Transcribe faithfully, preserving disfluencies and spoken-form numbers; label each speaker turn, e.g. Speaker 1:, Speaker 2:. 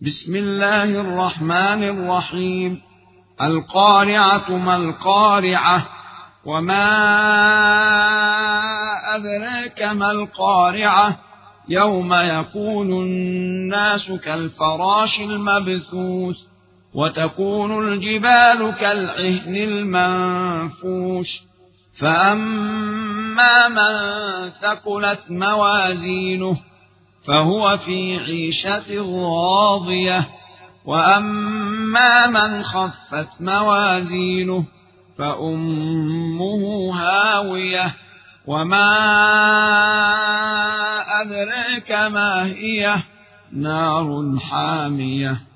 Speaker 1: بسم الله الرحمن الرحيم. القارعة ما القارعة، وما أدراك ما القارعة، يوم يكون الناس كالفراش المبثوث، وتكون الجبال كالعهن المنفوش، فأما من ثقلت موازينه فهو في عيشة راضية، وأما من خفت موازينه فأمه هاوية، وما أدراك ما هي، نار حامية.